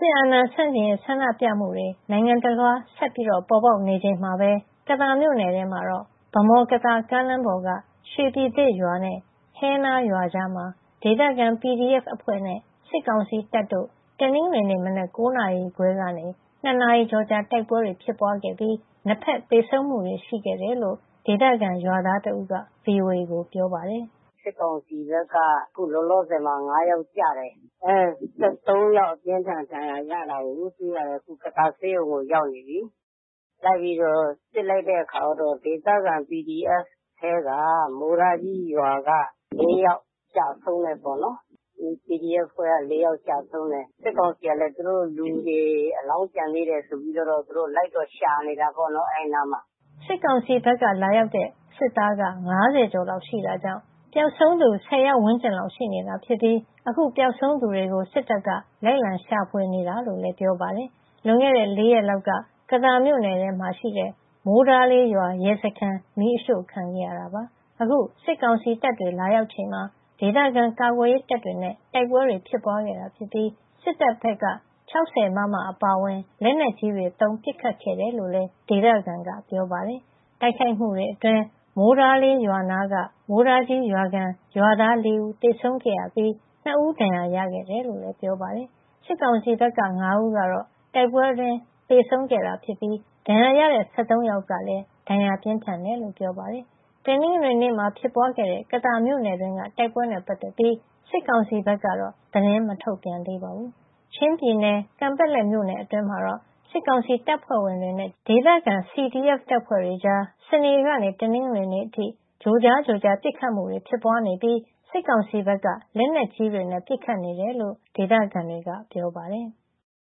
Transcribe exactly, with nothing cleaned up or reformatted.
စစ်အာဏာဆန့်ကျင်ရေးဆန္ဒပြမှုတွေနိုင်ငံတလွှားဆက်ပြီးပေါ်ပေါက်နေချိန်မှာပဲကသာမြို့နယ်ထဲမှာတော့ဗမော်-ကသာကားလမ်းပေါ်ကရွှေပြည်သစ်ရွာနဲ့ဟဲနားရွာကြားမှာဒေသခံ ပီဒီအက်ဖ် အဖွဲ့နဲ့စစ်ကောင်စီတပ်တို့တနင်္ဂနွေနေ့မနက်၉နာရီခွဲကနေ၂နာရီကျော်ကြာတိုက်ပွဲတွေဖြစ်ပွားခဲ့ပြီးနှစ်ဖက်သေဆုံးမှုတွေရှိခဲ့တယ်လို့ဒေသခံရွာသားတဦးက ဗွီအိုအေကိုပြောပါတယ်။“စစ်ကောင်စီဘက်ကအခုလောလောဆယ်မှာ၅ယောက်ကျတယ်။၁၃ယောက်အပြင်းအထန်ဒဏ်ရာရတာကိုတွေ့ရတယ်။အခုကသာဆေးရုံကိုရောက်နေပြီ။လိုက်ပြီးတော့စစ်လိုက်တဲ့အခါတော့ဒေသခံ ပီဒီအက်ဖ် ထဲကမိုးရာကြီးရွာက၄ယောက်ကျဆုံးတယ်ပေါ့နော်။ ပီဒီအက်ဖ် အဖွဲ့က၄ယောက်ကျဆုံးတယ်။စစ်ကောင်စီကလည်းသူတို့လူတွေအလောင်းကျန်သေးတယ်ဆိုပြီးတော့သူတို့လိုက်တော့ရှာနေတာပေါ့နော်အဲဒီနားမှာ။ ”စစ်ကောင်စီဘက်ကလာရောက်တဲ့စစ်သားက၅၀ကျော်လောက်ရှိတာကြောင့်ပျောက်ဆုံးသူ၁၀ယောက်ဝန်းကျင်လောက်ရှိနေတာဖြစ်ပြီးအခုပျောက်ဆုံးသူတွေကိုစစ်တပ်ကလိုက်လံရှာဖွေနေတာလို့လည်းပြောပါတယ်။လွန်ခဲ့တဲ့၄ရက်လောက်ကကသာမြို့နယ်ထဲမှာရှိတဲ့မိုးတားလေးရွာရဲစခန်းမီးအရှို့ခံခဲ့ရတာပါ။အခုစစ်ကောင်စီတပ်တွေလာရောက်ချိန်မှာဒေသခံကာကွယ်ရေးတပ်တွေနဲ့တိုက်ပွဲတွေဖြစ်ပွားခဲ့တာဖြစ်ပြီးစစ်တပ်ဘက်က၆၀မမအပါအဝင်လက်နက်ကြီးတွေသုံးပစ်ခတ်ခဲ့တယ်လို့လည်းဒေသခံကပြောပါတယ်။တိုက်ခိုက်မှုတွေအတွင်းမိုးတားလေးရွာနားကမိုးတားကြီးရွာခံရွာသား၄ဦးသေဆုံးခဲ့ရပြီး၂ဦးဒဏ်ရာရခဲ့တယ်လို့လည်းပြောပါတယ်။စစ်ကောင်စီဘက်က၅ဦးကတော့တိုက်ပွဲအတွင်းသေဆုံးခဲ့တာဖြစ်ပြီးဒဏ်ရာရတဲ့၁၃ယောက်ကလည်းဒဏ်ရာပြင်းထန်တယ်လို့ပြောပါတယ်။တနင်္ဂနွေနေ့မှာဖြစ်ပွားခဲ့တဲ့ကသာမြို့နယ်တွင်းကတိုက်ပွဲနဲ့ပတ်သက်ပြီးစစ်ကောင်စီဘက်ကတော့သတင်းမထုတ်ပြန်သေးပါဘူး။ချင်းပြည်နယ်ကန်ပက်လက်မြို့နယ်အတွင်းမှာတော့စစ်ကောင်စီတပ်ဖွဲ့ဝင်တွေနဲ့ဒေသခံ စီဒီအက်ဖ် တပ်ဖွဲ့တွေကြားစနေကနေတနင်္ဂနွေနေ့အထိကြိုကြားကြိုကြားပစ်ခတ်မှုတွေဖြစ်ပွားနေပြီးစစ်ကောင်စီဘက်ကလက်နက်ကြီးတွေနဲ့ပစ်ခတ်နေတယ်လို့ဒေသခံတွေကပြောပါတယ်။